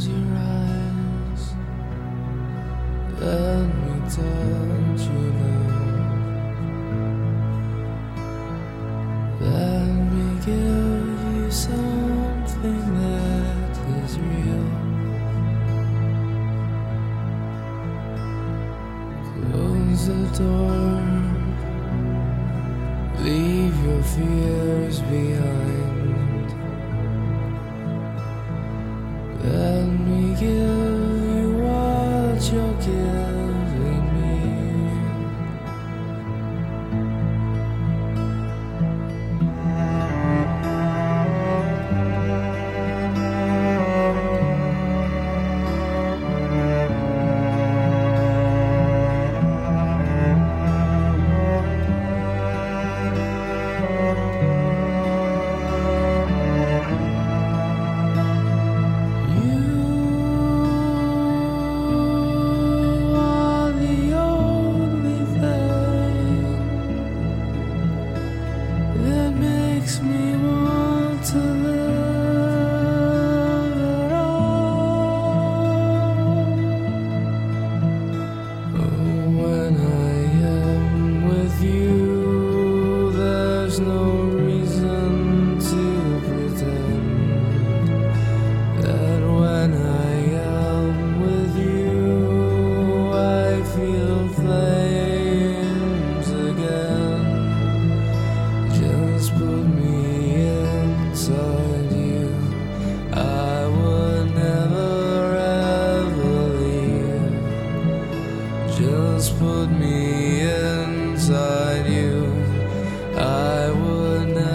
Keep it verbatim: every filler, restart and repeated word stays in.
Close your eyes, let me touch you now. Let me give you something that is real. Close the door, leave your fears behind. Let me give you what you're giving me. Makes me want to live at all. Oh, when I am with you, there's no reason to pretend that when I am with you, I feel flames again. Just put me inside you. I would never ever leave. Just put me inside you. I would never